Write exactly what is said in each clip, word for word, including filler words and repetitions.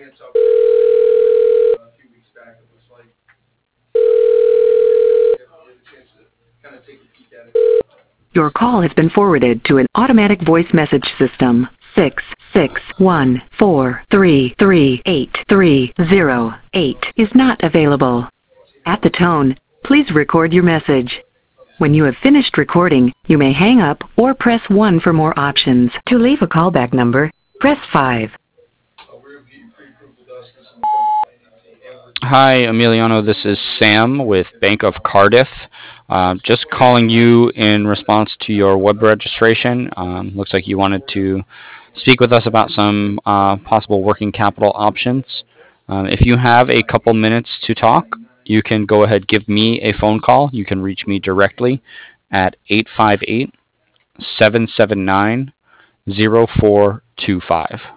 chance up uh, a few weeks back. It looks like uh, you have a chance to kind of take a peek at it. Your call has been forwarded to an automatic voice message system. Six six one four three three eight three zero eight is not available. At the tone, please record your message. When you have finished recording, you may hang up or press one for more options. To leave a callback number, press five. Hi, Emiliano. This is Sam with Bank of Cardiff. Uh, just calling you in response to your web registration. Um, looks like you wanted to speak with us about some uh, possible working capital options. Um, if you have a couple minutes to talk, you can go ahead give me a phone call. You can reach me directly at eight five eight, seven seven nine, zero four two five.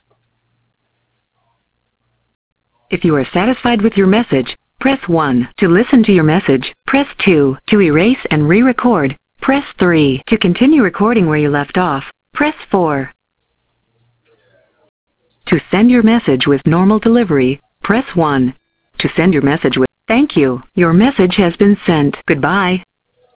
If you are satisfied with your message, press one. To listen to your message, press two. To erase and re-record, press three. To continue recording where you left off, press four. To send your message with normal delivery, press one. To send your message with thank you, your message has been sent. Goodbye.